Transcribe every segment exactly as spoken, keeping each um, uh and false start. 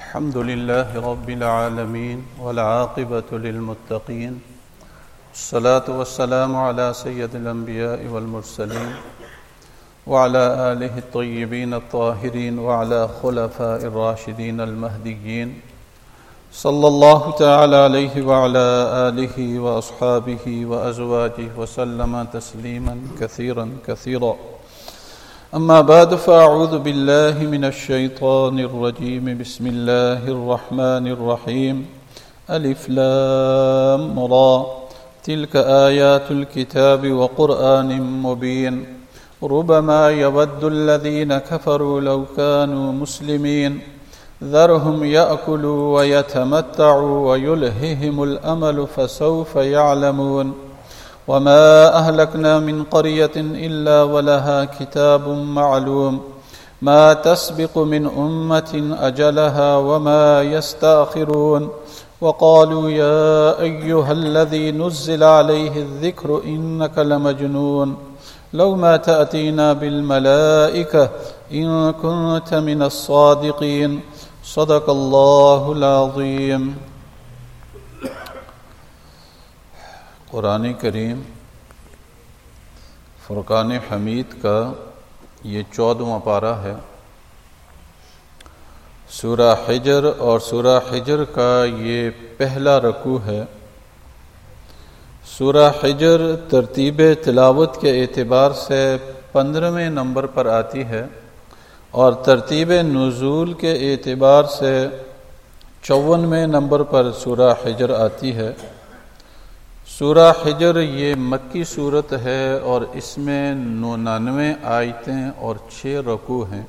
الحمد لله رب العالمين والعاقبة للمتقين الصلاة والسلام على سيد الأنبياء والمرسلين وعلى آله الطيبين الطاهرين وعلى خلفاء الراشدين المهديين صلى الله تعالى عليه وعلى آله وأصحابه وأزواجه وسلم تسليما كثيرا كثيرا. أما بعد فأعوذ بالله من الشيطان الرجيم. بسم الله الرحمن الرحيم. ألف لام را تلك آيات الكتاب وقرآن مبين ربما يود الذين كفروا لو كانوا مسلمين ذرهم يأكلوا ويتمتعوا ويلههم الأمل فسوف يعلمون وما أهلكنا من قرية إلا ولها كتاب معلوم ما تسبق من أمة أجلها وما يستأخرون وقالوا يا أيها الذي نزل عليه الذكر إنك لمجنون لو ما تأتينا بالملائكة إن كنت من الصادقين صدق الله العظيم. قرآن کریم فرقان حمید کا یہ چودواں پارہ ہے. سورہ حجر اور سورہ حجر کا یہ پہلا رکوع ہے. سورہ حجر ترتیب تلاوت کے اعتبار سے پندرہویں نمبر پر آتی ہے اور ترتیب نزول کے اعتبار سے چونویں نمبر پر سورہ حجر آتی ہے. سورہ حجر یہ مکی صورت ہے اور اس میں ننانوے آیتیں اور چھ رکوع ہیں.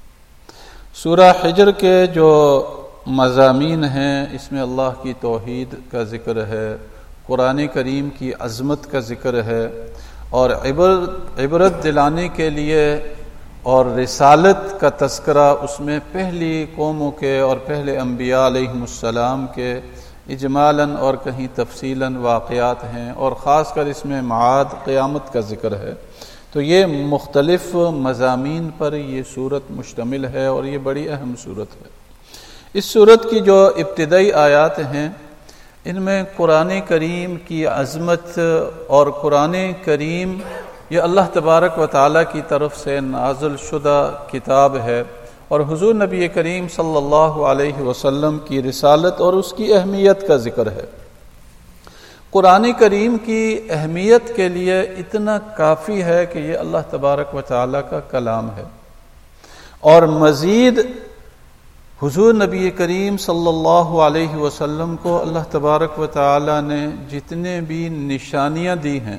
سورہ حجر کے جو مضامین ہیں اس میں اللہ کی توحید کا ذکر ہے، قرآن کریم کی عظمت کا ذکر ہے اور عبرت عبرت دلانے کے لیے اور رسالت کا تذکرہ اس میں پہلی قوموں کے اور پہلے انبیاء علیہم السلام کے اجمالاً اور کہیں تفصیلاً واقعات ہیں اور خاص کر اس میں معاد قیامت کا ذکر ہے. تو یہ مختلف مضامین پر یہ صورت مشتمل ہے اور یہ بڑی اہم صورت ہے. اس صورت کی جو ابتدائی آیات ہیں ان میں قرآن کریم کی عظمت اور قرآن کریم یہ اللہ تبارک و تعالیٰ کی طرف سے نازل شدہ کتاب ہے اور حضور نبی کریم صلی اللہ علیہ وسلم کی رسالت اور اس کی اہمیت کا ذکر ہے. قرآن کریم کی اہمیت کے لیے اتنا کافی ہے کہ یہ اللہ تبارک و تعالیٰ کا کلام ہے اور مزید حضور نبی کریم صلی اللہ علیہ وسلم کو اللہ تبارک و تعالیٰ نے جتنے بھی نشانیاں دی ہیں،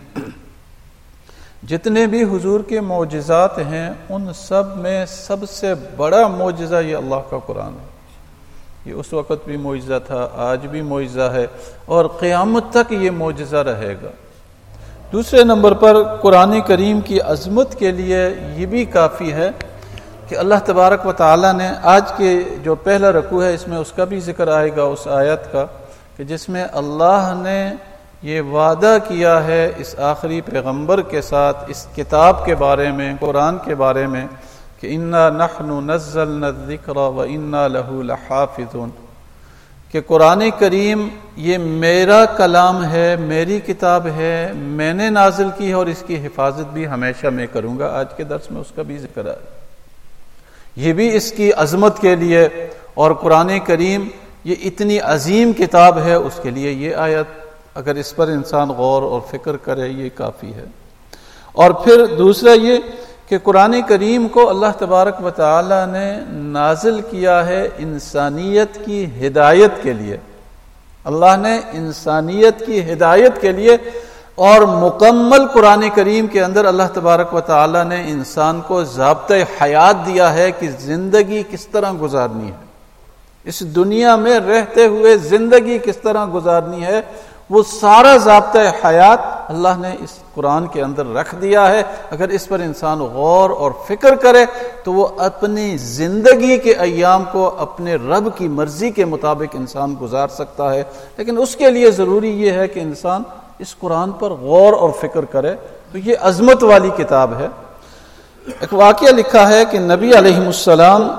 جتنے بھی حضور کے معجزات ہیں، ان سب میں سب سے بڑا معجزہ یہ اللہ کا قرآن ہے. یہ اس وقت بھی معجزہ تھا، آج بھی معجزہ ہے اور قیامت تک یہ معجزہ رہے گا. دوسرے نمبر پر قرآن کریم کی عظمت کے لیے یہ بھی کافی ہے کہ اللہ تبارک و تعالیٰ نے آج کے جو پہلا رکوع ہے اس میں اس کا بھی ذکر آئے گا، اس آیت کا، کہ جس میں اللہ نے یہ وعدہ کیا ہے اس آخری پیغمبر کے ساتھ اس کتاب کے بارے میں، قرآن کے بارے میں، کہ انا نحن نزلنا الذکر وانا لہ لحافظون، کہ قرآن کریم یہ میرا کلام ہے، میری کتاب ہے، میں نے نازل کی ہے اور اس کی حفاظت بھی ہمیشہ میں کروں گا. آج کے درس میں اس کا بھی ذکر ہے. یہ بھی اس کی عظمت کے لیے اور قرآن کریم یہ اتنی عظیم کتاب ہے اس کے لیے یہ آیت اگر اس پر انسان غور اور فکر کرے یہ کافی ہے. اور پھر دوسرا یہ کہ قرآن کریم کو اللہ تبارک و تعالی نے نازل کیا ہے انسانیت کی ہدایت کے لیے. اللہ نے انسانیت کی ہدایت کے لیے اور مکمل قرآن کریم کے اندر اللہ تبارک و تعالی نے انسان کو ضابطۂ حیات دیا ہے کہ زندگی کس طرح گزارنی ہے، اس دنیا میں رہتے ہوئے زندگی کس طرح گزارنی ہے، وہ سارا ضابطۂ حیات اللہ نے اس قرآن کے اندر رکھ دیا ہے. اگر اس پر انسان غور اور فکر کرے تو وہ اپنی زندگی کے ایام کو اپنے رب کی مرضی کے مطابق انسان گزار سکتا ہے. لیکن اس کے لیے ضروری یہ ہے کہ انسان اس قرآن پر غور اور فکر کرے. تو یہ عظمت والی کتاب ہے. ایک واقعہ لکھا ہے کہ نبی علیہ السلام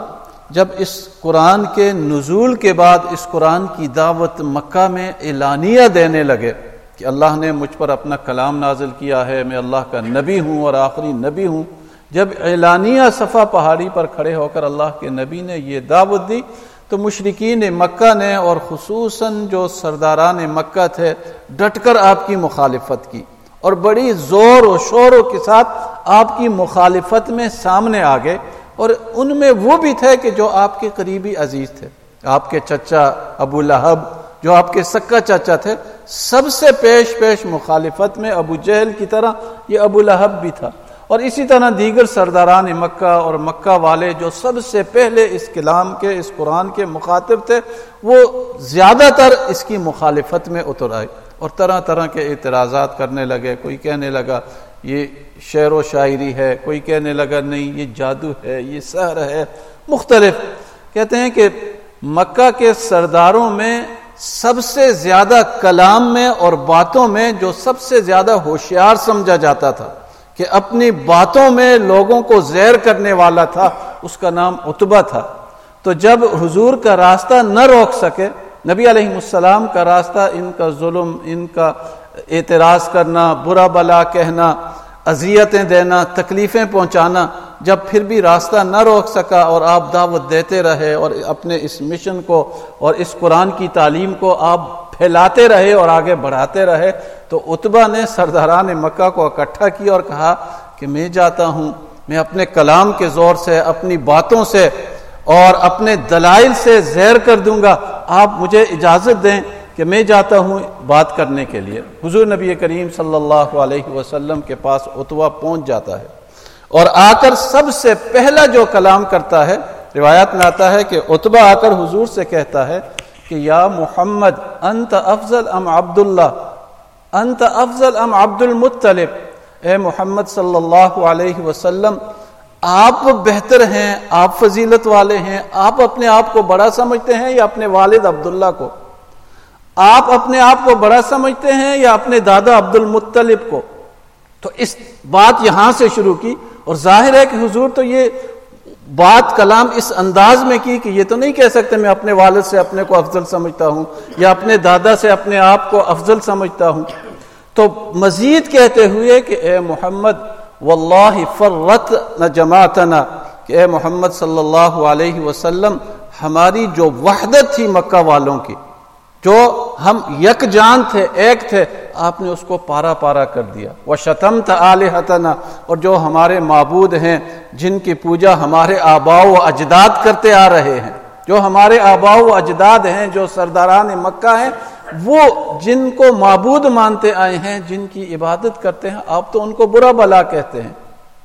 جب اس قرآن کے نزول کے بعد اس قرآن کی دعوت مکہ میں اعلانیہ دینے لگے کہ اللہ نے مجھ پر اپنا کلام نازل کیا ہے، میں اللہ کا نبی ہوں اور آخری نبی ہوں، جب اعلانیہ صفا پہاڑی پر کھڑے ہو کر اللہ کے نبی نے یہ دعوت دی تو مشرکین مکہ نے اور خصوصاً جو سرداران مکہ تھے ڈٹ کر آپ کی مخالفت کی اور بڑی زور و شور کے ساتھ آپ کی مخالفت میں سامنے آ گئے، اور ان میں وہ بھی تھے کہ جو آپ کے قریبی عزیز تھے، آپ کے چچا ابو لہب جو آپ کے سکا چچا تھے، سب سے پیش پیش مخالفت میں ابو جہل کی طرح یہ ابو لہب بھی تھا، اور اسی طرح دیگر سرداران مکہ اور مکہ والے جو سب سے پہلے اس کلام کے اس قرآن کے مخاطب تھے، وہ زیادہ تر اس کی مخالفت میں اتر آئے اور طرح طرح کے اعتراضات کرنے لگے۔ کوئی کہنے لگا یہ شعر و شاعری ہے، کوئی کہنے لگا نہیں یہ جادو ہے، یہ سحر ہے، مختلف۔ کہتے ہیں کہ مکہ کے سرداروں میں سب سے زیادہ کلام میں اور باتوں میں جو سب سے زیادہ ہوشیار سمجھا جاتا تھا کہ اپنی باتوں میں لوگوں کو زیر کرنے والا تھا، اس کا نام عتبہ تھا۔ تو جب حضور کا راستہ نہ روک سکے، نبی علیہ السلام کا راستہ، ان کا ظلم، ان کا اعتراض کرنا، برا بلا کہنا، اذیتیں دینا، تکلیفیں پہنچانا، جب پھر بھی راستہ نہ روک سکا اور آپ دعوت دیتے رہے اور اپنے اس مشن کو اور اس قرآن کی تعلیم کو آپ پھیلاتے رہے اور آگے بڑھاتے رہے، تو عتبہ نے سرداران مکہ کو اکٹھا کیا اور کہا کہ میں جاتا ہوں، میں اپنے کلام کے زور سے، اپنی باتوں سے اور اپنے دلائل سے زہر کر دوں گا، آپ مجھے اجازت دیں کہ میں جاتا ہوں بات کرنے کے لیے۔ حضور نبی کریم صلی اللہ علیہ وسلم کے پاس عتبہ پہنچ جاتا ہے اور آ کر سب سے پہلا جو کلام کرتا ہے، روایت میں آتا ہے کہ عتبہ آ کر حضور سے کہتا ہے کہ یا محمد انت افضل ام عبداللہ، انت افضل ام عبد المطلب، اے محمد صلی اللہ علیہ وسلم آپ بہتر ہیں، آپ فضیلت والے ہیں، آپ اپنے آپ کو بڑا سمجھتے ہیں یا اپنے والد عبداللہ کو؟ آپ اپنے آپ کو بڑا سمجھتے ہیں یا اپنے دادا عبد المطلب کو؟ تو اس بات یہاں سے شروع کی، اور ظاہر ہے کہ حضور تو یہ بات کلام اس انداز میں کی کہ یہ تو نہیں کہہ سکتے میں اپنے والد سے اپنے کو افضل سمجھتا ہوں یا اپنے دادا سے اپنے آپ کو افضل سمجھتا ہوں۔ تو مزید کہتے ہوئے کہ اے محمد واللہ فرت جماعتنا، کہ اے محمد صلی اللہ علیہ وسلم ہماری جو وحدت تھی مکہ والوں کی، جو ہم یک جان تھے، ایک تھے، آپ نے اس کو پارا پارا کر دیا۔ وَشَتَمْتَ آلِهَتَنَا، اور جو ہمارے معبود ہیں جن کی پوجا ہمارے آباء و اجداد کرتے آ رہے ہیں، جو ہمارے آباء و اجداد ہیں، جو سرداران مکہ ہیں، وہ جن کو معبود مانتے آئے ہیں، جن کی عبادت کرتے ہیں، آپ تو ان کو برا بلا کہتے ہیں۔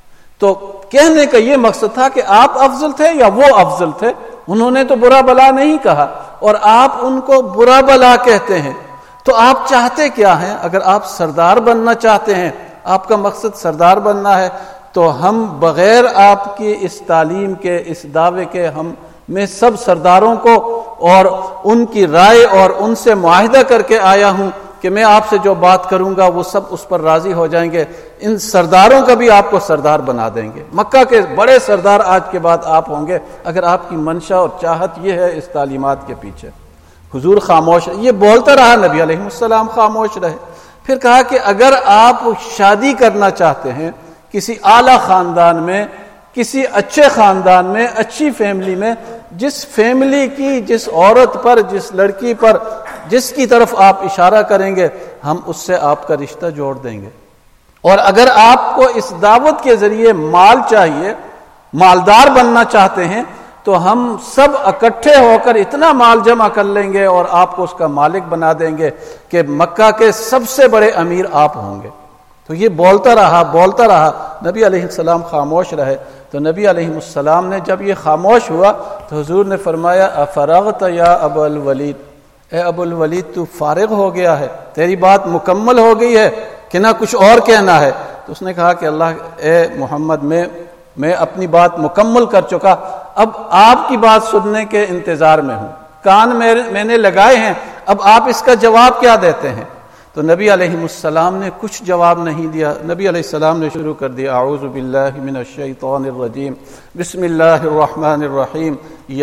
تو کہنے کا یہ مقصد تھا کہ آپ افضل تھے یا وہ افضل تھے، انہوں نے تو برا بلا نہیں کہا اور آپ ان کو برا بلا کہتے ہیں۔ تو آپ چاہتے کیا ہیں؟ اگر آپ سردار بننا چاہتے ہیں، آپ کا مقصد سردار بننا ہے، تو ہم بغیر آپ کی اس تعلیم کے، اس دعوے کے، ہم میں سب سرداروں کو اور ان کی رائے اور ان سے معاہدہ کر کے آیا ہوں کہ میں آپ سے جو بات کروں گا وہ سب اس پر راضی ہو جائیں گے، ان سرداروں کا بھی آپ کو سردار بنا دیں گے، مکہ کے بڑے سردار آج کے بعد آپ ہوں گے، اگر آپ کی منشا اور چاہت یہ ہے اس تعلیمات کے پیچھے۔ حضور خاموش، یہ بولتا رہا، نبی علیہ السلام خاموش رہے۔ پھر کہا کہ اگر آپ شادی کرنا چاہتے ہیں کسی اعلیٰ خاندان میں، کسی اچھے خاندان میں، اچھی فیملی میں، جس فیملی کی، جس عورت پر، جس لڑکی پر، جس کی طرف آپ اشارہ کریں گے، ہم اس سے آپ کا رشتہ جوڑ دیں گے۔ اور اگر آپ کو اس دعوت کے ذریعے مال چاہیے، مالدار بننا چاہتے ہیں، تو ہم سب اکٹھے ہو کر اتنا مال جمع کر لیں گے اور آپ کو اس کا مالک بنا دیں گے کہ مکہ کے سب سے بڑے امیر آپ ہوں گے۔ تو یہ بولتا رہا بولتا رہا نبی علیہ السلام خاموش رہے۔ تو نبی علیہ السلام نے جب یہ خاموش ہوا تو حضور نے فرمایا افرغت یا ابو الولید، اے ابو الولید تو فارغ ہو گیا ہے، تیری بات مکمل ہو گئی ہے کہ نہ کچھ اور کہنا ہے؟ تو اس نے کہا کہ اللہ اے محمد میں میں اپنی بات مکمل کر چکا، اب آپ کی بات سننے کے انتظار میں ہوں، کان میں نے لگائے ہیں، اب آپ اس کا جواب کیا دیتے ہیں؟ تو نبی علیہ السلام نے کچھ جواب نہیں دیا. نبی علیہ السلام نے شروع کر دیا اعوذ باللہ من الشیطان الرجیم بسم اللہ الرحمن الرحیم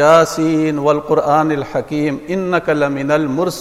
یاسین والقرآن الحکیم انک لمن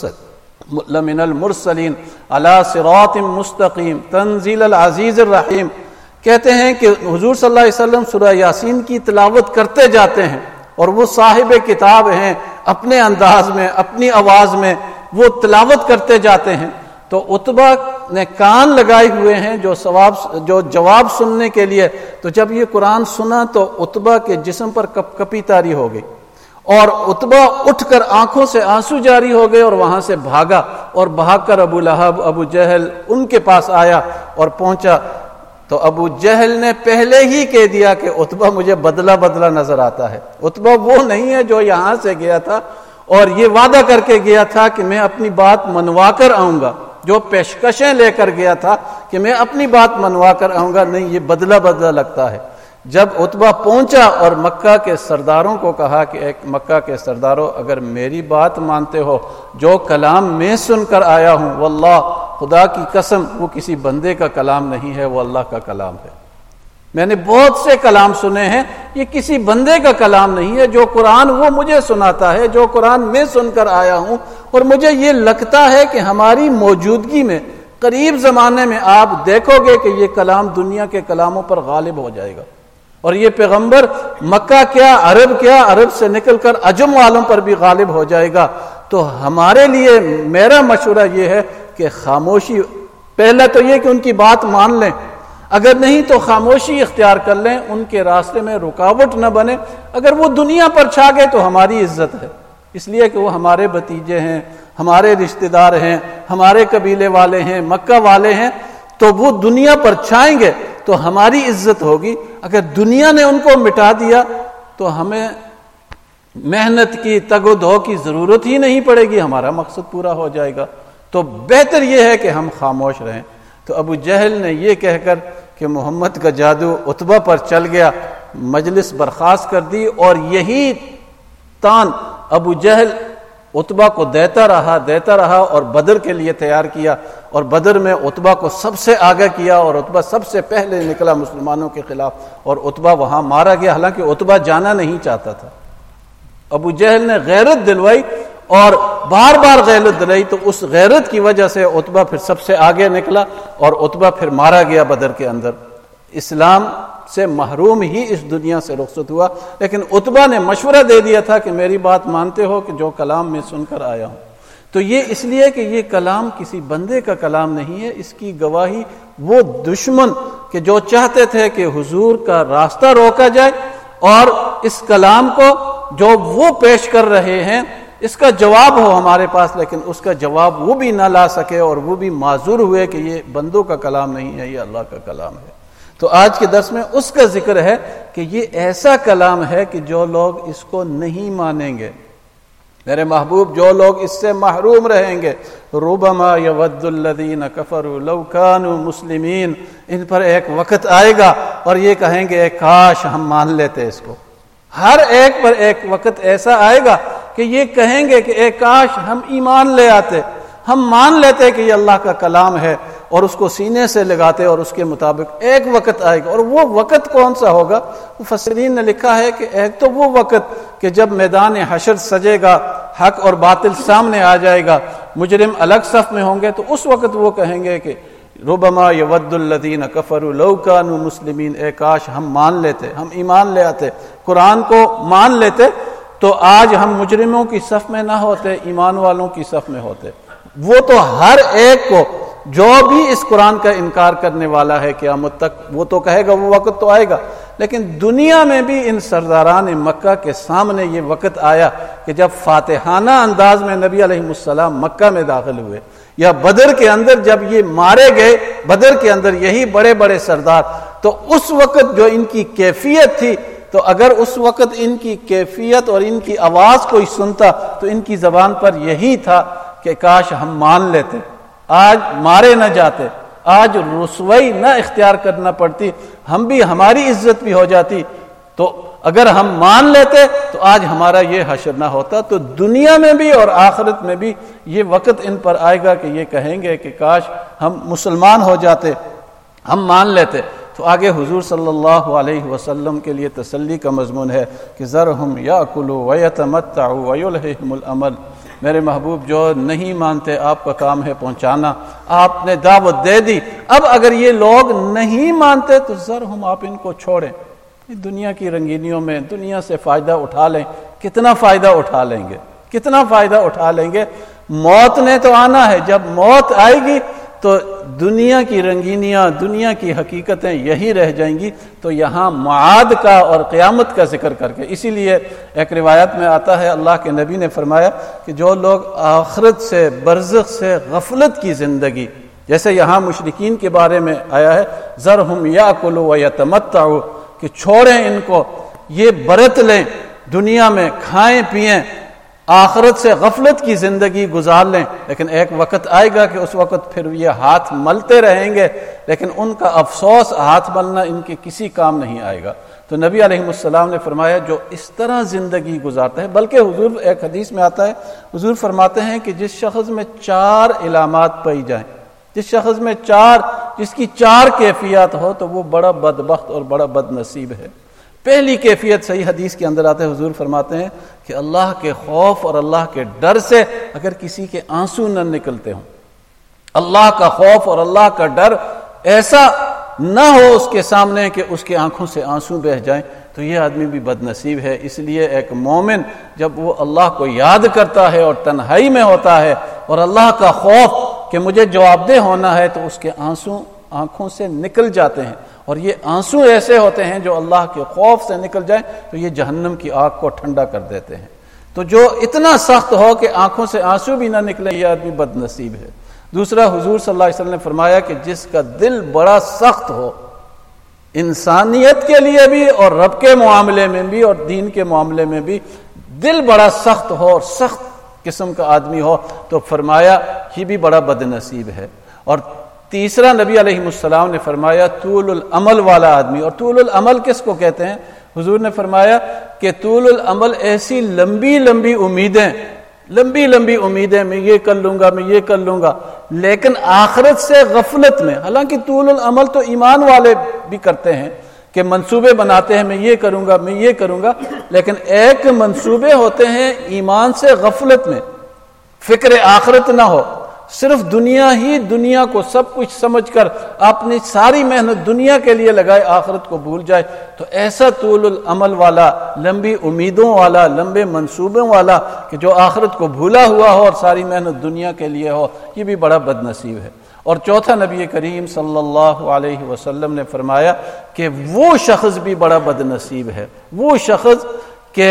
المرسل لمن المرسلین علی صراط مستقیم تنزیل العزیز الرحیم. کہتے ہیں کہ حضور صلی اللہ علیہ وسلم سورہ یاسین کی تلاوت کرتے جاتے ہیں اور وہ صاحب کتاب ہیں، اپنے انداز میں اپنی آواز میں وہ تلاوت کرتے جاتے ہیں. تو عتبہ نے کان لگائے ہوئے ہیں جو ثواب جو جواب سننے کے لیے. تو جب یہ قرآن سنا تو عتبہ کے جسم پر کپ کپی طاری ہو گئی اور عتبہ اٹھ کر آنکھوں سے آنسو جاری ہو گئے اور وہاں سے بھاگا اور بھاگ کر ابو لہب ابو جہل ان کے پاس آیا اور پہنچا. تو ابو جہل نے پہلے ہی کہہ دیا کہ عتبہ مجھے بدلہ بدلہ نظر آتا ہے. عتبہ وہ نہیں ہے جو یہاں سے گیا تھا اور یہ وعدہ کر کے گیا تھا کہ میں اپنی بات منوا کر آؤں گا، جو پیشکشیں لے کر گیا تھا کہ میں اپنی بات منوا کر آؤں گا. نہیں، یہ بدلہ بدلہ لگتا ہے. جب عتبہ پہنچا اور مکہ کے سرداروں کو کہا کہ ایک مکہ کے سرداروں، اگر میری بات مانتے ہو، جو کلام میں سن کر آیا ہوں، واللہ خدا کی قسم وہ کسی بندے کا کلام نہیں ہے، وہ اللہ کا کلام ہے. میں نے بہت سے کلام سنے ہیں، یہ کسی بندے کا کلام نہیں ہے. جو قرآن وہ مجھے سناتا ہے، جو قرآن میں سن کر آیا ہوں، اور مجھے یہ لگتا ہے کہ ہماری موجودگی میں قریب زمانے میں آپ دیکھو گے کہ یہ کلام دنیا کے کلاموں پر غالب ہو جائے گا. اور یہ پیغمبر مکہ کیا، عرب کیا، عرب سے نکل کر عجم والوں پر بھی غالب ہو جائے گا. تو ہمارے لیے میرا مشورہ یہ ہے کہ خاموشی، پہلا تو یہ کہ ان کی بات مان لیں، اگر نہیں تو خاموشی اختیار کر لیں، ان کے راستے میں رکاوٹ نہ بنے. اگر وہ دنیا پر چھا گئے تو ہماری عزت ہے، اس لیے کہ وہ ہمارے بھتیجے ہیں، ہمارے رشتہ دار ہیں، ہمارے قبیلے والے ہیں، مکہ والے ہیں. تو وہ دنیا پر چھائیں گے تو ہماری عزت ہوگی. اگر دنیا نے ان کو مٹا دیا تو ہمیں محنت کی، تگ و دو کی ضرورت ہی نہیں پڑے گی، ہمارا مقصد پورا ہو جائے گا. تو بہتر یہ ہے کہ ہم خاموش رہیں. تو ابو جہل نے یہ کہہ کر کہ محمد کا جادو عتبہ پر چل گیا، مجلس برخاست کر دی. اور یہی تان ابو جہل عتبہ کو دیتا رہا دیتا رہا اور بدر کے لیے تیار کیا. اور بدر میں عتبہ کو سب سے آگے کیا اور عتبہ سب سے پہلے نکلا مسلمانوں کے خلاف اور عتبہ وہاں مارا گیا، حالانکہ عتبہ جانا نہیں چاہتا تھا. ابو جہل نے غیرت دلوائی اور بار بار غیرت دلائی، تو اس غیرت کی وجہ سے عتبہ پھر سب سے آگے نکلا اور عتبہ پھر مارا گیا بدر کے اندر. اسلام سے محروم ہی اس دنیا سے رخصت ہوا. لیکن عتبہ نے مشورہ دے دیا تھا کہ میری بات مانتے ہو کہ جو کلام میں سن کر آیا ہوں. تو یہ اس لیے کہ یہ کلام کسی بندے کا کلام نہیں ہے. اس کی گواہی وہ دشمن کہ جو چاہتے تھے کہ حضور کا راستہ روکا جائے اور اس کلام کو جو وہ پیش کر رہے ہیں اس کا جواب ہو ہمارے پاس، لیکن اس کا جواب وہ بھی نہ لا سکے اور وہ بھی معذور ہوئے کہ یہ بندوں کا کلام نہیں ہے، یہ اللہ کا کلام ہے. تو آج کے درس میں اس کا ذکر ہے کہ یہ ایسا کلام ہے کہ جو لوگ اس کو نہیں مانیں گے، میرے محبوب، جو لوگ اس سے محروم رہیں گے، ربما یود الذین کفروا لو کانوا مسلمین، ان پر ایک وقت آئے گا اور یہ کہیں گے اے کاش ہم مان لیتے اس کو. ہر ایک پر ایک وقت ایسا آئے گا کہ یہ کہیں گے کہ اے کاش ہم ایمان لے آتے، ہم مان لیتے کہ یہ اللہ کا کلام ہے اور اس کو سینے سے لگاتے اور اس کے مطابق. ایک وقت آئے گا، اور وہ وقت کون سا ہوگا؟ مفسرین نے لکھا ہے کہ ایک تو وہ وقت کہ جب میدان حشر سجے گا، حق اور باطل سامنے آ جائے گا، مجرم الگ صف میں ہوں گے، تو اس وقت وہ کہیں گے کہ ربما یود الذین کفروا لو کانوا مسلمین، اے کاش ہم مان لیتے، ہم ایمان لے آتے، قرآن کو مان لیتے، تو آج ہم مجرموں کی صف میں نہ ہوتے، ایمان والوں کی صف میں ہوتے. وہ تو ہر ایک کو جو بھی اس قرآن کا انکار کرنے والا ہے قیامت تک، وہ تو کہے گا وہ وقت تو آئے گا. لیکن دنیا میں بھی ان سرداران مکہ کے سامنے یہ وقت آیا کہ جب فاتحانہ انداز میں نبی علیہ السلام مکہ میں داخل ہوئے، یا بدر کے اندر جب یہ مارے گئے، بدر کے اندر یہی بڑے بڑے سردار، تو اس وقت جو ان کی کیفیت تھی، تو اگر اس وقت ان کی کیفیت اور ان کی آواز کوئی سنتا تو ان کی زبان پر یہی تھا کہ کاش ہم مان لیتے، آج مارے نہ جاتے، آج رسوائی نہ اختیار کرنا پڑتی، ہم بھی، ہماری عزت بھی ہو جاتی. تو اگر ہم مان لیتے تو آج ہمارا یہ حشر نہ ہوتا. تو دنیا میں بھی اور آخرت میں بھی یہ وقت ان پر آئے گا کہ یہ کہیں گے کہ کاش ہم مسلمان ہو جاتے, ہم مان لیتے. تو آگے حضور صلی اللہ علیہ وسلم کے لیے تسلی کا مضمون ہے کہ ذرہم یاکلوا ویتمتعوا ویلہہم الامل. میرے محبوب جو نہیں مانتے, آپ کا کام ہے پہنچانا, آپ نے دعوت دے دی. اب اگر یہ لوگ نہیں مانتے تو ذرہم, آپ ان کو چھوڑیں. دنیا کی رنگینیوں میں دنیا سے فائدہ اٹھا لیں. کتنا فائدہ اٹھا لیں گے, کتنا فائدہ اٹھا لیں گے. موت نے تو آنا ہے, جب موت آئے گی تو دنیا کی رنگینیاں, دنیا کی حقیقتیں یہی رہ جائیں گی. تو یہاں معاد کا اور قیامت کا ذکر کر کے, اسی لیے ایک روایت میں آتا ہے اللہ کے نبی نے فرمایا کہ جو لوگ آخرت سے, برزخ سے غفلت کی زندگی, جیسے یہاں مشرکین کے بارے میں آیا ہے ذرہم یاکلوا ویتمتعوا, کہ چھوڑیں ان کو, یہ برت لیں, دنیا میں کھائیں پئیں, آخرت سے غفلت کی زندگی گزار لیں. لیکن ایک وقت آئے گا کہ اس وقت پھر یہ ہاتھ ملتے رہیں گے, لیکن ان کا افسوس, ہاتھ ملنا ان کے کسی کام نہیں آئے گا. تو نبی علیہ السلام نے فرمایا جو اس طرح زندگی گزارتا ہے, بلکہ حضور ایک حدیث میں آتا ہے, حضور فرماتے ہیں کہ جس شخص میں چار علامات پائی جائیں, جس شخص میں چار, جس کی چار کیفیات ہو تو وہ بڑا بدبخت اور بڑا بد نصیب ہے. پہلی کیفیت صحیح حدیث کے اندر آتے ہیں, حضور فرماتے ہیں کہ اللہ کے خوف اور اللہ کے ڈر سے اگر کسی کے آنسو نہ نکلتے ہوں, اللہ کا خوف اور اللہ کا ڈر ایسا نہ ہو اس کے سامنے کہ اس کے آنکھوں سے آنسو بہہ جائیں, تو یہ آدمی بھی بد نصیب ہے. اس لیے ایک مومن جب وہ اللہ کو یاد کرتا ہے اور تنہائی میں ہوتا ہے اور اللہ کا خوف کہ مجھے جواب دہ ہونا ہے, تو اس کے آنسو آنکھوں سے نکل جاتے ہیں. اور یہ آنسو ایسے ہوتے ہیں جو اللہ کے خوف سے نکل جائیں تو یہ جہنم کی آگ کو ٹھنڈا کر دیتے ہیں. تو جو اتنا سخت ہو کہ آنکھوں سے آنسو بھی نہ نکلے, یہ آدمی بد نصیب ہے. دوسرا, حضور صلی اللہ علیہ وسلم نے فرمایا کہ جس کا دل بڑا سخت ہو, انسانیت کے لیے بھی اور رب کے معاملے میں بھی اور دین کے معاملے میں بھی دل بڑا سخت ہو اور سخت قسم کا آدمی ہو, تو فرمایا یہ بھی بڑا بد نصیب ہے. اور تیسرا, نبی علیہ السلام نے فرمایا طول العمل والا آدمی. اور طول العمل کس کو کہتے ہیں؟ حضور نے فرمایا کہ طول العمل ایسی لمبی لمبی امیدیں, لمبی لمبی امیدیں, میں یہ کر لوں گا, میں یہ کر لوں گا, لیکن آخرت سے غفلت میں. حالانکہ طول العمل تو ایمان والے بھی کرتے ہیں کہ منصوبے بناتے ہیں, میں یہ کروں گا, میں یہ کروں گا, لیکن ایک منصوبے ہوتے ہیں ایمان سے غفلت میں, فکر آخرت نہ ہو, صرف دنیا ہی دنیا کو سب کچھ سمجھ کر اپنی ساری محنت دنیا کے لیے لگائے, آخرت کو بھول جائے. تو ایسا طول العمل والا, لمبی امیدوں والا, لمبے منصوبوں والا کہ جو آخرت کو بھولا ہوا ہو اور ساری محنت دنیا کے لیے ہو, یہ بھی بڑا بد نصیب ہے. اور چوتھا, نبی کریم صلی اللہ علیہ وسلم نے فرمایا کہ وہ شخص بھی بڑا بد نصیب ہے. وہ شخص کہ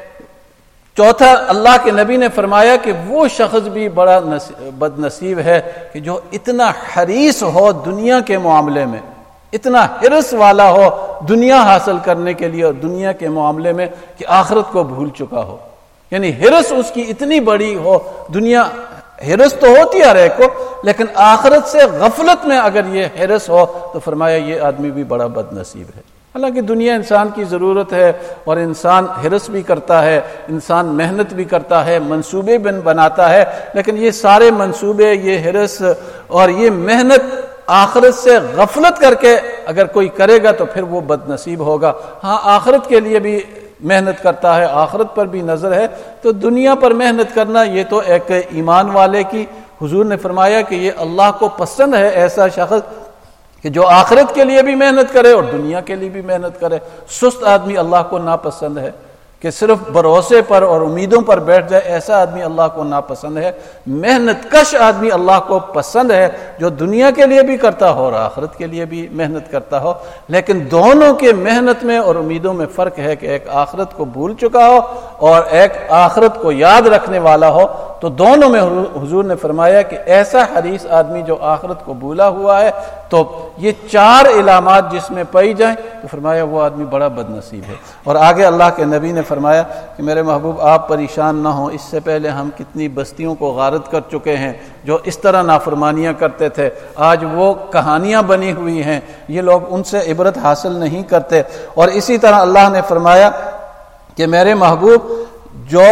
چوتھا, اللہ کے نبی نے فرمایا کہ وہ شخص بھی بڑا بد نصیب ہے کہ جو اتنا حریص ہو دنیا کے معاملے میں, اتنا حرص والا ہو دنیا حاصل کرنے کے لیے اور دنیا کے معاملے میں کہ آخرت کو بھول چکا ہو. یعنی حرص اس کی اتنی بڑی ہو, دنیا حرص تو ہوتی ہے ہر ایک کو, لیکن آخرت سے غفلت میں اگر یہ حرص ہو تو فرمایا یہ آدمی بھی بڑا بد نصیب ہے. حالانکہ دنیا انسان کی ضرورت ہے اور انسان حرص بھی کرتا ہے, انسان محنت بھی کرتا ہے, منصوبے بن بناتا ہے, لیکن یہ سارے منصوبے, یہ حرص اور یہ محنت آخرت سے غفلت کر کے اگر کوئی کرے گا تو پھر وہ بد نصیب ہوگا. ہاں, آخرت کے لیے بھی محنت کرتا ہے, آخرت پر بھی نظر ہے, تو دنیا پر محنت کرنا یہ تو ایک ایمان والے کی, حضور نے فرمایا کہ یہ اللہ کو پسند ہے ایسا شخص کہ جو آخرت کے لیے بھی محنت کرے اور دنیا کے لیے بھی محنت کرے. سست آدمی اللہ کو ناپسند ہے کہ صرف بھروسے پر اور امیدوں پر بیٹھ جائے, ایسا آدمی اللہ کو ناپسند ہے. محنت کش آدمی اللہ کو پسند ہے جو دنیا کے لیے بھی کرتا ہو اور آخرت کے لیے بھی محنت کرتا ہو. لیکن دونوں کے محنت میں اور امیدوں میں فرق ہے کہ ایک آخرت کو بھول چکا ہو اور ایک آخرت کو یاد رکھنے والا ہو. تو دونوں میں حضور نے فرمایا کہ ایسا حریص آدمی جو آخرت کو بھولا ہوا ہے، تو یہ چار علامات جس میں پائی جائیں تو فرمایا وہ آدمی بڑا بد نصیب ہے۔ اور آگے اللہ کے نبی نے فرمایا کہ میرے محبوب آپ پریشان نہ ہوں، اس سے پہلے ہم کتنی بستیوں کو غارت کر چکے ہیں جو اس طرح نافرمانیاں کرتے تھے، آج وہ کہانیاں بنی ہوئی ہیں، یہ لوگ ان سے عبرت حاصل نہیں کرتے۔ اور اسی طرح اللہ نے فرمایا کہ میرے محبوب جو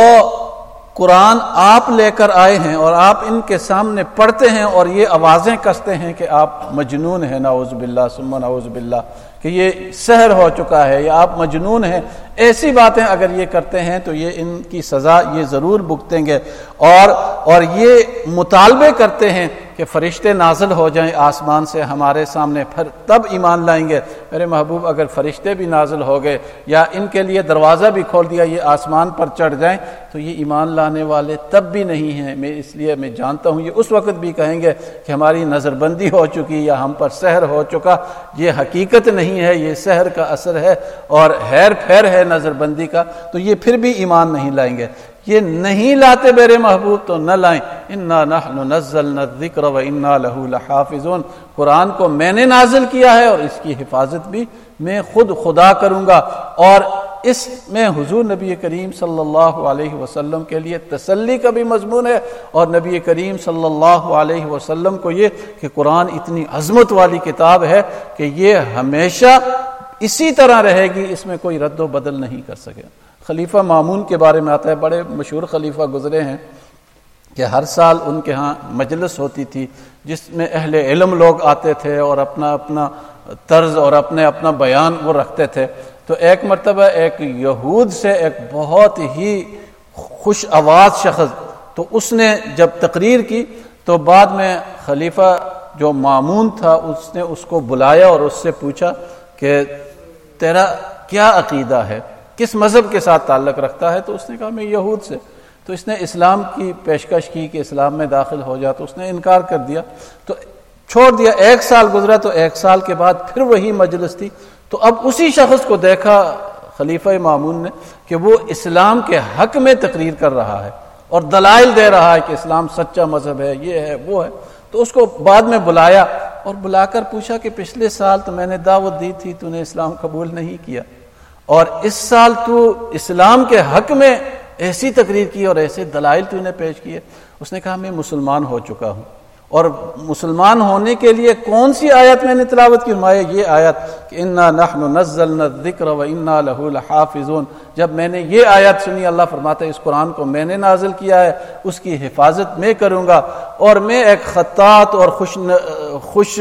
قرآن آپ لے کر آئے ہیں اور آپ ان کے سامنے پڑھتے ہیں اور یہ آوازیں کستے ہیں کہ آپ مجنون ہیں، نعوذ باللہ ثم نعوذ باللہ، کہ یہ سحر ہو چکا ہے یا آپ مجنون ہیں، ایسی باتیں اگر یہ کرتے ہیں تو یہ ان کی سزا یہ ضرور بھگتیں گے۔ اور اور یہ مطالبے کرتے ہیں کہ فرشتے نازل ہو جائیں آسمان سے ہمارے سامنے، پھر تب ایمان لائیں گے۔ میرے محبوب اگر فرشتے بھی نازل ہو گئے یا ان کے لیے دروازہ بھی کھول دیا یہ آسمان پر چڑھ جائیں تو یہ ایمان لانے والے تب بھی نہیں ہیں۔ میں اس لیے میں جانتا ہوں یہ اس وقت بھی کہیں گے کہ ہماری نظر بندی ہو چکی یا ہم پر سحر ہو چکا، یہ حقیقت نہیں ہے، یہ سحر کا اثر ہے اور ہیر پھیر ہے نظر بندی کا، تو یہ پھر بھی ایمان نہیں لائیں گے۔ یہ نہیں لاتے میرے محبوب تو نہ لائیں۔ انا نحن نزلنا الذکر وانا لہ لحافظون، قرآن کو میں نے نازل کیا ہے اور اس کی حفاظت بھی میں خود خدا کروں گا۔ اور اس میں حضور نبی کریم صلی اللہ علیہ وسلم کے لیے تسلی کا بھی مضمون ہے، اور نبی کریم صلی اللہ علیہ وسلم کو یہ کہ قرآن اتنی عظمت والی کتاب ہے کہ یہ ہمیشہ اسی طرح رہے گی، اس میں کوئی رد و بدل نہیں کر سکے۔ خلیفہ مامون کے بارے میں آتا ہے، بڑے مشہور خلیفہ گزرے ہیں کہ ہر سال ان کے ہاں مجلس ہوتی تھی جس میں اہل علم لوگ آتے تھے اور اپنا اپنا طرز اور اپنے اپنا بیان وہ رکھتے تھے۔ تو ایک مرتبہ ایک یہود سے ایک بہت ہی خوش آواز شخص، تو اس نے جب تقریر کی تو بعد میں خلیفہ جو مامون تھا اس نے اس کو بلایا اور اس سے پوچھا کہ تیرا کیا عقیدہ ہے، کس مذہب کے ساتھ تعلق رکھتا ہے؟ تو اس نے کہا میں یہود سے۔ تو اس نے اسلام کی پیشکش کی کہ اسلام میں داخل ہو جا، تو اس نے انکار کر دیا، تو چھوڑ دیا۔ ایک سال گزرا تو ایک سال کے بعد پھر وہی مجلس تھی، تو اب اسی شخص کو دیکھا خلیفہ مامون نے کہ وہ اسلام کے حق میں تقریر کر رہا ہے اور دلائل دے رہا ہے کہ اسلام سچا مذہب ہے، یہ ہے وہ ہے۔ تو اس کو بعد میں بلایا اور بلا کر پوچھا کہ پچھلے سال تو میں نے دعوت دی تھی، تو نے اسلام قبول نہیں کیا، اور اس سال تو اسلام کے حق میں ایسی تقریر کی اور ایسے دلائل تو نے پیش کیے۔ اس نے کہا میں مسلمان ہو چکا ہوں، اور مسلمان ہونے کے لیے کون سی آیت میں نے تلاوت کی؟ فرمایا یہ آیت کہ انا نحن نزلنا الذکر وانا لہ لحافظون۔ جب میں نے یہ آیت سنی، اللہ فرماتا ہے اس قرآن کو میں نے نازل کیا ہے، اس کی حفاظت میں کروں گا، اور میں ایک خطاط اور خوش خوش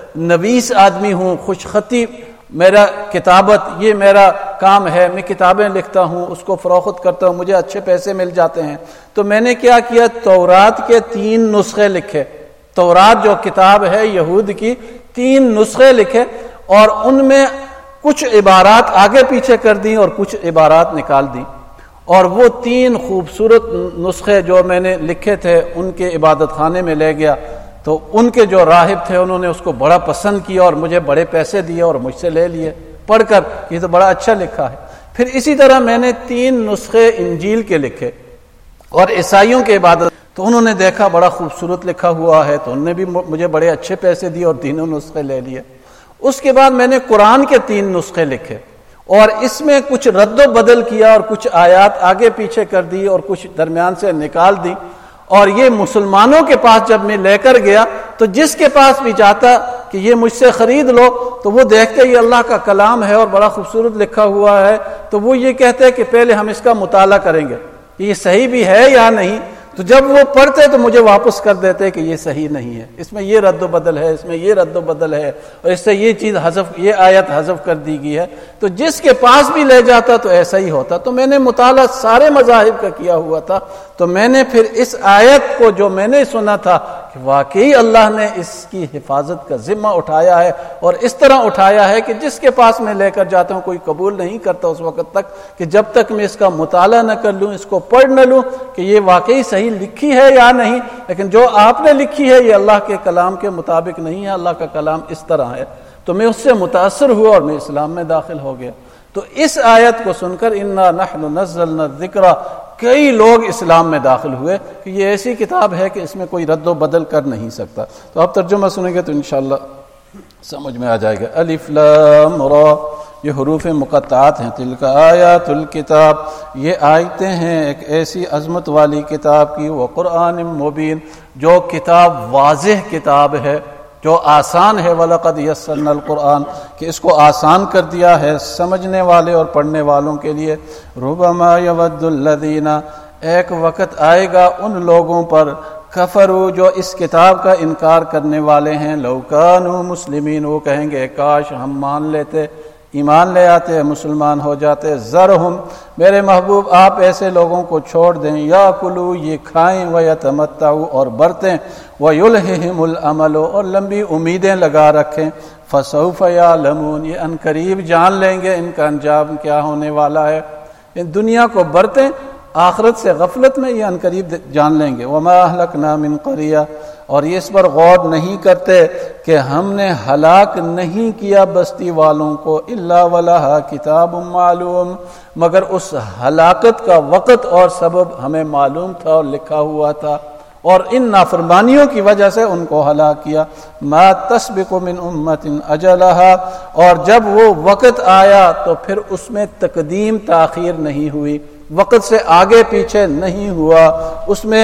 نویس آدمی ہوں، خوش خطی، میرا کتابت یہ میرا کام ہے، میں کتابیں لکھتا ہوں، اس کو فروخت کرتا ہوں، مجھے اچھے پیسے مل جاتے ہیں۔ تو میں نے کیا کیا، تورات کے تین نسخے لکھے، تورات جو کتاب ہے یہود کی، تین نسخے لکھے، اور ان میں کچھ عبارات آگے پیچھے کر دیں اور کچھ عبارات نکال دیں، اور وہ تین خوبصورت نسخے جو میں نے لکھے تھے ان کے عبادت خانے میں لے گیا۔ تو ان کے جو راہب تھے انہوں نے اس کو بڑا پسند کیا اور مجھے بڑے پیسے دیے اور مجھ سے لے لیے پڑھ کر، یہ تو بڑا اچھا لکھا ہے۔ پھر اسی طرح میں نے تین نسخے انجیل کے لکھے اور عیسائیوں کے عبادت، تو انہوں نے دیکھا بڑا خوبصورت لکھا ہوا ہے، تو انہوں نے بھی مجھے بڑے اچھے پیسے دیے اور تینوں نسخے لے لیے۔ اس کے بعد میں نے قرآن کے تین نسخے لکھے اور اس میں کچھ رد و بدل کیا اور کچھ آیات آگے پیچھے کر دی اور کچھ درمیان سے نکال دی، اور یہ مسلمانوں کے پاس جب میں لے کر گیا تو جس کے پاس بھی جاتا کہ یہ مجھ سے خرید لو، تو وہ دیکھتے یہ اللہ کا کلام ہے اور بڑا خوبصورت لکھا ہوا ہے، تو وہ یہ کہتے کہ پہلے ہم اس کا مطالعہ کریں گے کہ یہ صحیح بھی ہے یا نہیں۔ تو جب وہ پڑھتے تو مجھے واپس کر دیتے کہ یہ صحیح نہیں ہے، اس میں یہ رد و بدل ہے، اس میں یہ رد و بدل ہے، اور اس سے یہ چیز حذف، یہ آیت حذف کر دی گئی ہے۔ تو جس کے پاس بھی لے جاتا تو ایسا ہی ہوتا۔ تو میں نے مطالعہ سارے مذاہب کا کیا ہوا تھا، تو میں نے پھر اس آیت کو جو میں نے سنا تھا کہ واقعی اللہ نے اس کی حفاظت کا ذمہ اٹھایا ہے، اور اس طرح اٹھایا ہے کہ جس کے پاس میں لے کر جاتا ہوں کوئی قبول نہیں کرتا اس وقت تک کہ جب تک میں اس کا مطالعہ نہ کر لوں، اس کو پڑھ نہ لوں کہ یہ واقعی صحیح لکھی ہے یا نہیں۔ لیکن جو آپ نے لکھی ہے یہ اللہ کے کلام کے مطابق نہیں ہے، اللہ کا کلام اس طرح ہے، تو میں اس سے متاثر ہوا اور میں اسلام میں داخل ہو گیا۔ تو اس آیت کو سن کر انا نحن نزلنا الذکر، کئی لوگ اسلام میں داخل ہوئے کہ یہ ایسی کتاب ہے کہ اس میں کوئی رد و بدل کر نہیں سکتا. تو آپ ترجمہ سنیں گے تو انشاءاللہ سمجھ میں آ جائے گا. الف لام را یہ حروف مقطعات ہیں. تلک آیات الکتاب یہ آیتیں ہیں ایک ایسی عظمت والی کتاب کی. وہ قرآن مبین جو کتاب واضح کتاب ہے جو آسان ہے. وَلَقَدْ يَسَّرْنَا الْقُرْآنَ کہ اس کو آسان کر دیا ہے سمجھنے والے اور پڑھنے والوں کے لیے. رُبَمَا يَوَدُّ الَّذِينَ ایک وقت آئے گا ان لوگوں پر کفروا جو اس کتاب کا انکار کرنے والے ہیں. لَوْ كَانُوا مُسْلِمِينَ وہ کہیں گے کاش ہم مان لیتے ایمان لے آتے مسلمان ہو جاتے. ذرہم میرے محبوب آپ ایسے لوگوں کو چھوڑ دیں. یا کلو یہ کھائیں و یتمتعوا اور برتیں. ویلہہم الامل اور لمبی امیدیں لگا رکھیں. فسوف یعلمون یہ ان قریب جان لیں گے ان کا انجام کیا ہونے والا ہے. ان دنیا کو برتیں آخرت سے غفلت میں یہ ان قریب جان لیں گے. وما اہلکنا من قریہ اور یہ اس پر غور نہیں کرتے کہ ہم نے ہلاک نہیں کیا بستی والوں کو. الا ولہا کتاب معلوم مگر اس ہلاکت کا وقت اور سبب ہمیں معلوم تھا اور لکھا ہوا تھا اور ان نافرمانیوں کی وجہ سے ان کو ہلاک کیا. ما تسبق من امت اجلہا اور جب وہ وقت آیا تو پھر اس میں تقدیم تاخیر نہیں ہوئی. وقت سے آگے پیچھے نہیں ہوا. اس میں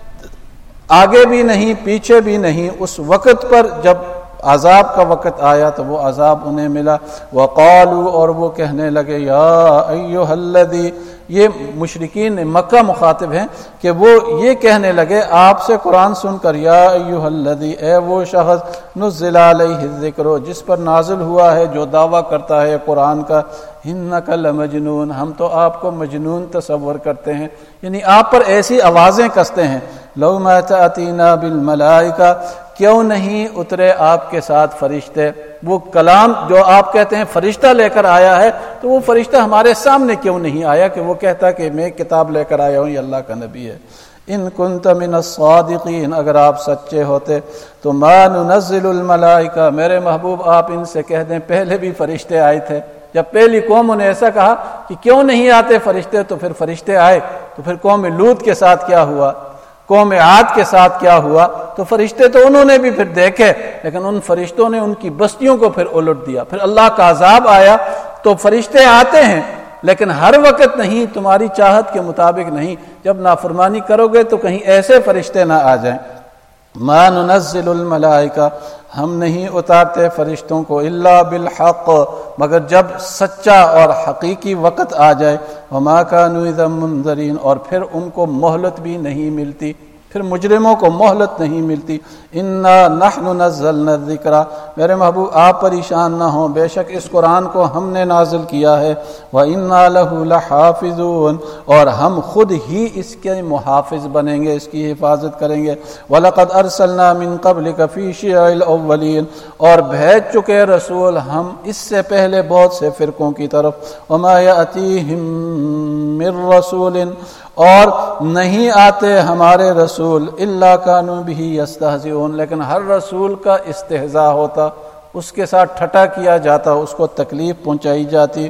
آگے بھی نہیں پیچھے بھی نہیں. اس وقت پر جب عذاب کا وقت آیا تو وہ عذاب انہیں ملا. وقالوا اور وہ کہنے لگے یا ایھا الذی یہ مشرکین مکہ مخاطب ہیں کہ وہ یہ کہنے لگے آپ سے قرآن سن کر یا ایھا الذی اے وہ شخص نزل علیہ الذکر جس پر نازل ہوا ہے جو دعویٰ کرتا ہے قرآن کا. انک لمجنون ہم تو آپ کو مجنون تصور کرتے ہیں یعنی آپ پر ایسی آوازیں کستے ہیں. لو ما تأتینا بالملائکہ کیوں نہیں اترے آپ کے ساتھ فرشتے. وہ کلام جو آپ کہتے ہیں فرشتہ لے کر آیا ہے تو وہ فرشتہ ہمارے سامنے کیوں نہیں آیا کہ وہ کہتا کہ میں کتاب لے کر آیا ہوں یہ اللہ کا نبی ہے. ان کنت من الصادقین اگر آپ سچے ہوتے تو ما ننزل الملائکہ میرے محبوب آپ ان سے کہہ دیں پہلے بھی فرشتے آئے تھے. جب پہلی قوم نے ایسا کہا کہ کیوں نہیں آتے فرشتے تو پھر فرشتے آئے. تو پھر قوم لوط کے ساتھ کیا ہوا قوم عاد کے ساتھ کیا ہوا. تو فرشتے تو انہوں نے بھی پھر دیکھے لیکن ان فرشتوں نے ان کی بستیوں کو پھر الٹ دیا. پھر اللہ کا عذاب آیا تو فرشتے آتے ہیں لیکن ہر وقت نہیں تمہاری چاہت کے مطابق نہیں. جب نافرمانی کرو گے تو کہیں ایسے فرشتے نہ آ جائیں. ما ننزل الملائکہ ہم نہیں اتارتے فرشتوں کو الا بالحق مگر جب سچا اور حقیقی وقت آ جائے. وما كانوا اذا منذرین اور پھر ان کو مہلت بھی نہیں ملتی پھر مجرموں کو مہلت نہیں ملتی. انا نحن نزلنا الذکر میرے محبوب آپ پریشان نہ ہوں بے شک اس قرآن کو ہم نے نازل کیا ہے. وَإِنَّا لَهُ لَحَافِظُونَ اور ہم خود ہی اس کے محافظ بنیں گے اس کی حفاظت کریں گے. وَلَقَدْ أَرْسَلْنَا مِن قَبْلِكَ فِي شِيَعِ الْأَوَّلِينَ اور بھیج چکے رسول ہم اس سے پہلے بہت سے فرقوں کی طرف. وَمَا يَأْتِيهِم مِّن رَّسُولٍ اور نہیں آتے ہمارے رسول الا کانوا بہ یستہزئون لیکن ہر رسول کا استہزاء ہوتا اس کے ساتھ ٹھٹا کیا جاتا اس کو تکلیف پہنچائی جاتی.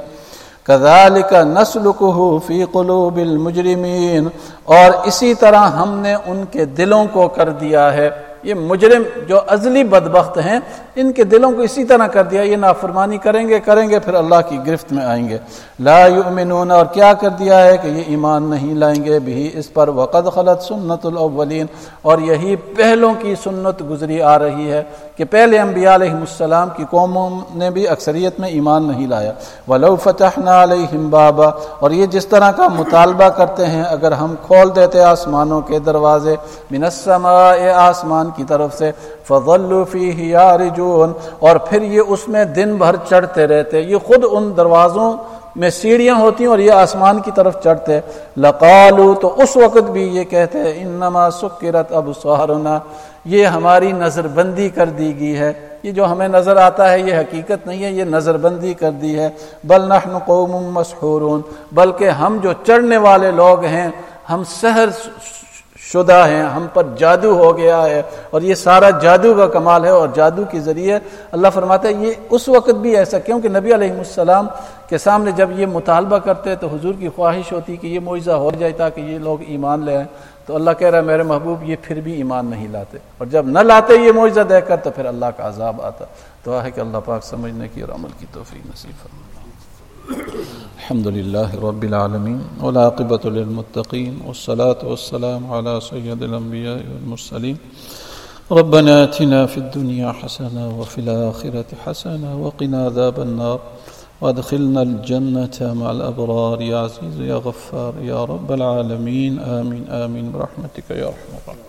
کذالک نسلکہ فی قلوب المجرمین اور اسی طرح ہم نے ان کے دلوں کو کر دیا ہے. یہ مجرم جو ازلی بدبخت ہیں ان کے دلوں کو اسی طرح کر دیا یہ نافرمانی کریں گے کریں گے پھر اللہ کی گرفت میں آئیں گے. لا یؤمنون اور کیا کر دیا ہے کہ یہ ایمان نہیں لائیں گے بھی اس پر. وقد خلت سنت الاولین اور یہی پہلوں کی سنت گزری آ رہی ہے کہ پہلے انبیاء علیہ السلام کی قوموں نے بھی اکثریت میں ایمان نہیں لایا. ولو فتحنا علیہم بابا اور یہ جس طرح کا مطالبہ کرتے ہیں اگر ہم کھول دیتے آسمانوں کے دروازے من السماء آسمان کی طرف سے فظلوا فیہ یارجون اور پھر یہ اس میں دن بھر چڑھتے رہتے. یہ خود ان دروازوں میں سیڑھیاں ہوتی ہیں اور یہ آسمان کی طرف چڑھتے. لقالوا تو اس وقت بھی یہ کہتے ہیں انما سکرت ابصارنا یہ ہماری نظر بندی کر دی گئی ہے یہ جو ہمیں نظر آتا ہے یہ حقیقت نہیں ہے یہ نظر بندی کر دی ہے. بل نحن قوم مسحورون بلکہ ہم جو چڑھنے والے لوگ ہیں ہم سحر شدہ ہیں، ہم پر جادو ہو گیا ہے، اور یہ سارا جادو کا کمال ہے، اور جادو کے ذریعے اللہ فرماتا ہے یہ اس وقت بھی ایسا، کیونکہ نبی علیہ السلام کے سامنے جب یہ مطالبہ کرتے تو حضور کی خواہش ہوتی کہ یہ معجزہ ہو جائے تاکہ یہ لوگ ایمان لے آئیں، تو اللہ کہہ رہا ہے میرے محبوب یہ پھر بھی ایمان نہیں لاتے، اور جب نہ لاتے یہ معجزہ دیکھ کر تو پھر اللہ کا عذاب آتا۔ دعا ہے کہ اللہ پاک سمجھنے کی اور عمل کی توفیق نصیب فرمائے۔ الحمد للہ رب العالمین والعاقبۃ للمتقین والصلاة والسلام علی سید الانبیاء والمرسلین ربنا آتنا فی الدنیا حسنہ وفی الآخرۃ حسنہ وقنا عذاب النار وادخلنا الجنة مع الأبرار یا عزیز یا غفار یا رب العالمین آمین آمین برحمتک یا ارحم الراحمین۔